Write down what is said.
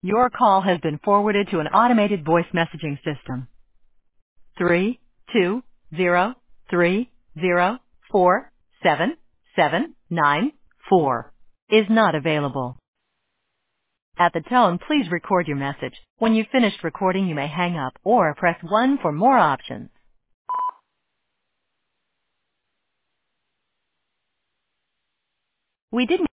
Your call has been forwarded to an automated voice messaging system. 32030477794 is not available. At the tone, please record your message. When you've finished recording, you may hang up or press 1 for more options. We didn't